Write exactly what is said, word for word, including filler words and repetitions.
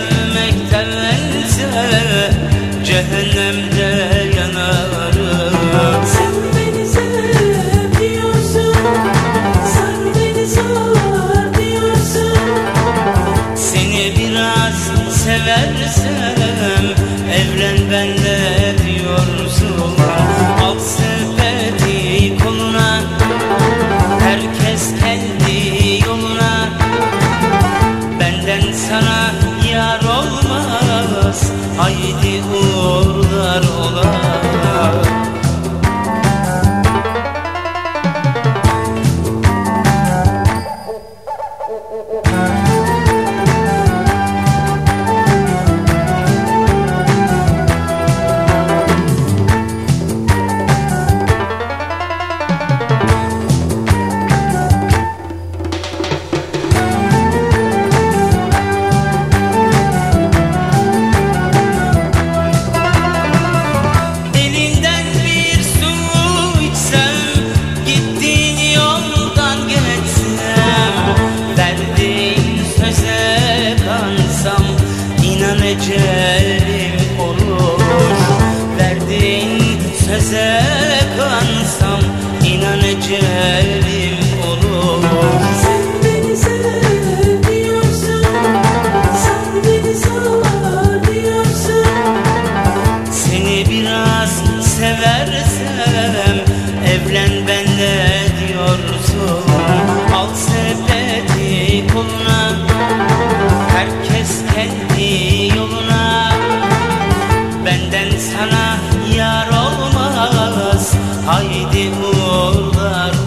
sevmektense cehennemde yanarım. Sen beni sev diyorsun, sar beni sar diyorsun. Seni biraz seversem evlen benle diyorsun. Al sepeti koluna, herkes kendi yoluna. Benden sana yar olmaz, haydi uğurlar ola. Ecelim olur, verdiğin söze kansam inan ecelim olur. Sen beni sev diyorsun, sar beni sar diyorsun. Seni biraz seversem evlen benle diyorsun. Al sepeti koluna, herkes kendi yoluna. Benden sana yar olmaz, haydi uğurlar